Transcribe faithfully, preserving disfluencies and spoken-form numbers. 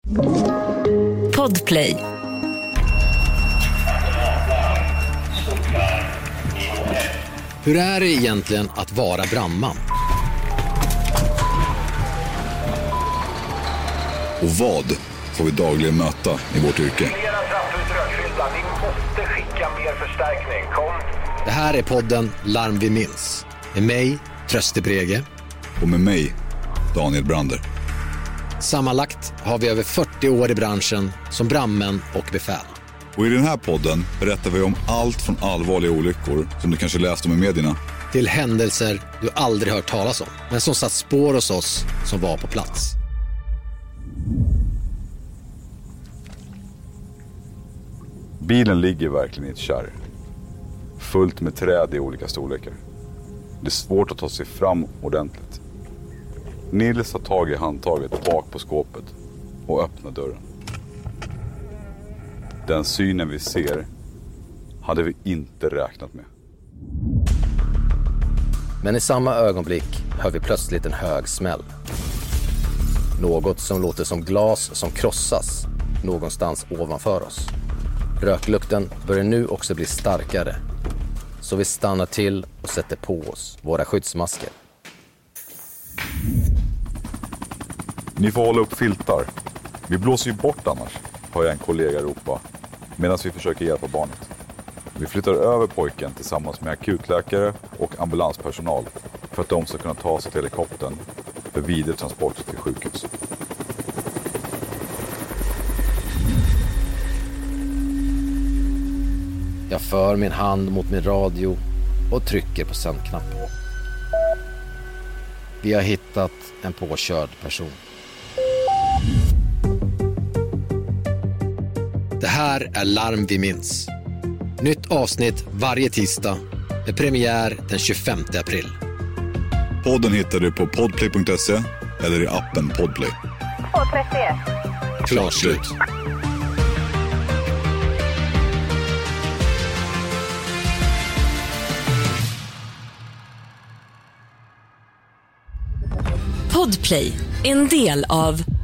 Podplay. Hur är det egentligen att vara brandman? Och vad får vi dagligen möta i vårt yrke? Flera trappor rökfyllda. Ni måste skicka mer förstärkning. Kom. Det här är podden Larm vi minns. Med mig, Tröste Brege. Och med mig, Daniel Brander. Sammanlagt har vi över fyrtio år i branschen som brandmän och befäl. Och i den här podden berättar vi om allt från allvarliga olyckor som du kanske läst om i medierna till händelser du aldrig hört talas om, men som satt spår hos oss som var på plats. Bilen ligger verkligen i ett kärr. Fullt med träd i olika storlekar. Det är svårt att ta sig fram ordentligt. Nils tar tag i handtaget bak på skåpet och öppnar dörren. Den synen vi ser hade vi inte räknat med. Men i samma ögonblick hör vi plötsligt en hög smäll. Något som låter som glas som krossas någonstans ovanför oss. Röklukten börjar nu också bli starkare. Så vi stannar till och sätter på oss våra skyddsmasker. Ni får hålla upp filtar. Vi blåser ju bort annars, har jag en kollega ropa, medan vi försöker hjälpa barnet. Vi flyttar över pojken tillsammans med akutläkare och ambulanspersonal för att de ska kunna ta sig till helikoptern för vidare transport till sjukhus. Jag för min hand mot min radio och trycker på sändknappen. Vi har hittat en påkörd person. Det här är Larm vi minns. Nytt avsnitt varje tisdag med premiär den tjugofemte april. Podden hittar du på podplay punkt se eller i appen Podplay. två trettioett. Klart slut. Podplay, en del av